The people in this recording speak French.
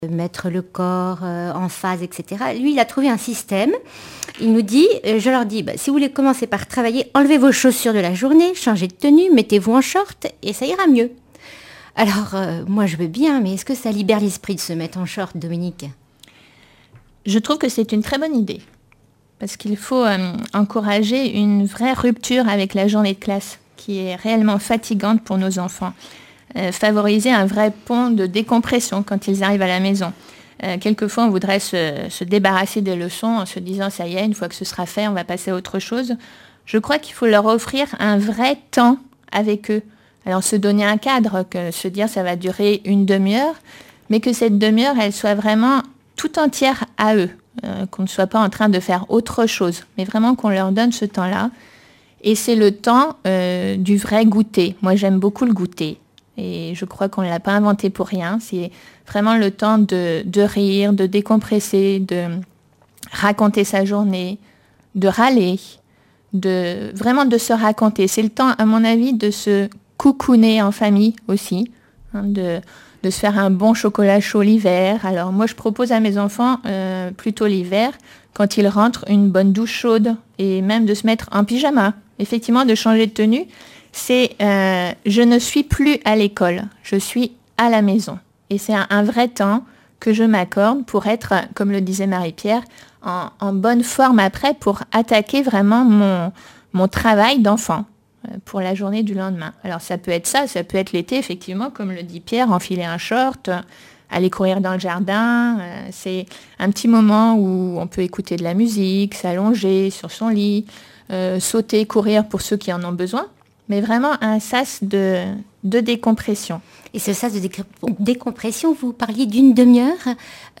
mettre le corps en phase, etc. Lui, il a trouvé un système. Il nous dit, je leur dis, si vous voulez commencer par travailler, enlevez vos chaussures de la journée, changez de tenue, mettez-vous en short et ça ira mieux. Alors, moi, je veux bien, mais est-ce que ça libère l'esprit de se mettre en short, Dominique ? Je trouve que c'est une très bonne idée. Parce qu'il faut encourager une vraie rupture avec la journée de classe, qui est réellement fatigante pour nos enfants. Favoriser un vrai pont de décompression quand ils arrivent à la maison. Quelquefois, on voudrait se débarrasser des leçons en se disant, ça y est, une fois que ce sera fait, on va passer à autre chose. Je crois qu'il faut leur offrir un vrai temps avec eux. Alors, se donner un cadre, se dire ça va durer une demi-heure, mais que cette demi-heure, elle soit vraiment tout entière à eux. Qu'on ne soit pas en train de faire autre chose, mais vraiment qu'on leur donne ce temps-là. Et c'est le temps du vrai goûter. Moi, j'aime beaucoup le goûter. Et je crois qu'on ne l'a pas inventé pour rien. C'est vraiment le temps de rire, de décompresser, de raconter sa journée, de râler, vraiment de se raconter. C'est le temps, à mon avis, de se coucouner en famille aussi, de se faire un bon chocolat chaud l'hiver. Alors moi, je propose à mes enfants, plutôt l'hiver, quand ils rentrent, une bonne douche chaude et même de se mettre en pyjama. Effectivement, de changer de tenue. C'est je ne suis plus à l'école, je suis à la maison. Et c'est un vrai temps que je m'accorde pour être, comme le disait Marie-Pierre, en bonne forme après pour attaquer vraiment mon travail d'enfant pour la journée du lendemain. Alors ça peut être ça peut être l'été, effectivement, comme le dit Pierre, enfiler un short, aller courir dans le jardin. C'est un petit moment où on peut écouter de la musique, s'allonger sur son lit, sauter, courir pour ceux qui en ont besoin. Mais vraiment un sas de décompression. Et ce sas de décompression, vous parliez d'une demi-heure.